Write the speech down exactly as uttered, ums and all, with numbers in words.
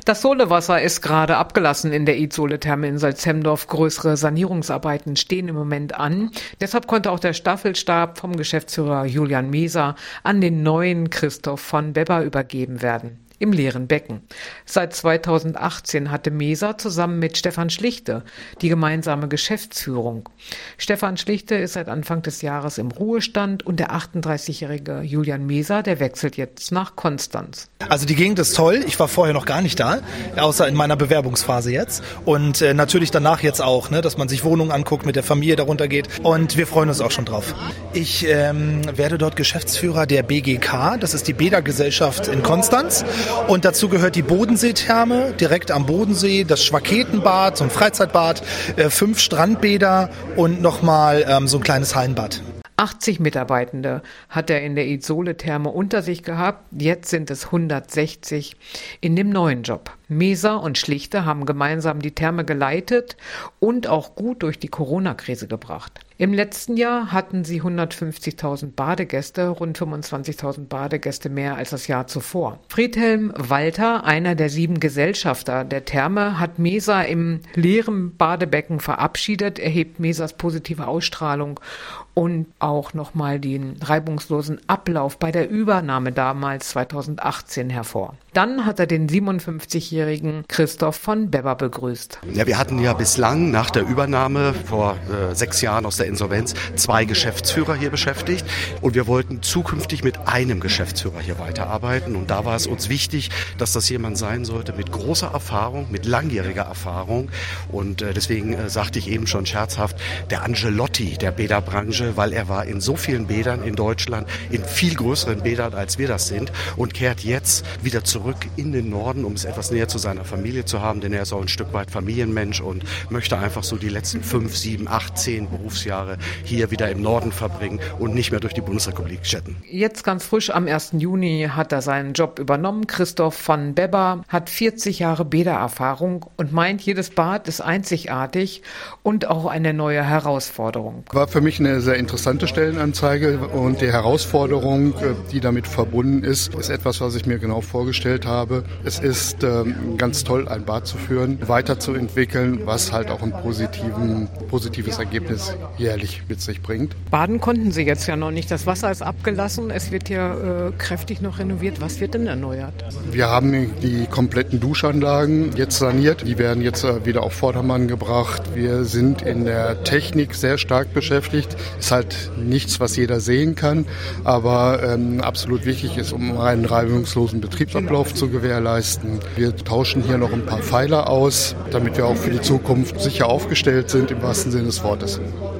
Das Solewasser ist gerade abgelassen in der Idsole-Therme in Salzhemdorf. Größere Sanierungsarbeiten stehen im Moment an. Deshalb konnte auch der Staffelstab vom Geschäftsführer Julian Meser an den neuen Christoph von Bebber übergeben werden. Im leeren Becken. Seit zweitausendachtzehn hatte Meser zusammen mit Stefan Schlichte die gemeinsame Geschäftsführung. Stefan Schlichte ist seit Anfang des Jahres im Ruhestand und der achtunddreißigjährige Julian Meser, der wechselt jetzt nach Konstanz. Also die Gegend ist toll. Ich war vorher noch gar nicht da, außer in meiner Bewerbungsphase jetzt. Und äh, natürlich danach jetzt auch, ne, dass man sich Wohnungen anguckt, mit der Familie darunter geht. Und wir freuen uns auch schon drauf. Ich ähm, werde dort Geschäftsführer der B G K, das ist die Bädergesellschaft in Konstanz. Und dazu gehört die Bodenseetherme, direkt am Bodensee, das Schwaketenbad, so ein Freizeitbad, äh, fünf Strandbäder und nochmal ähm, so ein kleines Hallenbad. achtzig Mitarbeitende hat er in der Idsole-Therme unter sich gehabt. Jetzt sind es hundertsechzig in dem neuen Job. Meser und Schlichte haben gemeinsam die Therme geleitet und auch gut durch die Corona-Krise gebracht. Im letzten Jahr hatten sie hundertfünfzigtausend Badegäste, rund fünfundzwanzigtausend Badegäste mehr als das Jahr zuvor. Friedhelm Walter, einer der sieben Gesellschafter der Therme, hat Meser im leeren Badebecken verabschiedet. Er hebt Mesers positive Ausstrahlung und auch nochmal den reibungslosen Ablauf bei der Übernahme damals zweitausendachtzehn hervor. Dann hat er den siebenundfünfzigjährigen Christoph von Bebber begrüßt. Ja, wir hatten ja bislang nach der Übernahme vor äh, sechs Jahren aus der Insolvenz zwei Geschäftsführer hier beschäftigt und wir wollten zukünftig mit einem Geschäftsführer hier weiterarbeiten und da war es uns wichtig, dass das jemand sein sollte mit großer Erfahrung, mit langjähriger Erfahrung und äh, deswegen äh, sagte ich eben schon scherzhaft, der Angelotti der Bäderbranche, weil er war in so vielen Bädern in Deutschland, in viel größeren Bädern als wir das sind und kehrt jetzt wieder zurück in den Norden, um es etwas näher zu seiner Familie zu haben, denn er ist auch ein Stück weit Familienmensch und möchte einfach so die letzten fünf, sieben, acht, zehn Berufsjahre hier wieder im Norden verbringen und nicht mehr durch die Bundesrepublik jetten. Jetzt ganz frisch am ersten Juni hat er seinen Job übernommen. Christoph von Bebber hat vierzig Jahre Bädererfahrung und meint, jedes Bad ist einzigartig und auch eine neue Herausforderung. War für mich eine sehr interessante Stellenanzeige und die Herausforderung, die damit verbunden ist, ist etwas, was ich mir genau vorgestellt habe. Es ist ähm, ganz toll, ein Bad zu führen, weiterzuentwickeln, was halt auch ein positiven, positives Ergebnis jährlich mit sich bringt. Baden konnten Sie jetzt ja noch nicht. Das Wasser ist abgelassen. Es wird ja äh, kräftig noch renoviert. Was wird denn erneuert? Wir haben die kompletten Duschanlagen jetzt saniert. Die werden jetzt äh, wieder auf Vordermann gebracht. Wir sind in der Technik sehr stark beschäftigt. Ist halt nichts, was jeder sehen kann, aber ähm, absolut wichtig ist, um einen reibungslosen Betriebsablauf zu gewährleisten. Wir tauschen hier noch ein paar Pfeiler aus, damit wir auch für die Zukunft sicher aufgestellt sind, im wahrsten Sinne des Wortes.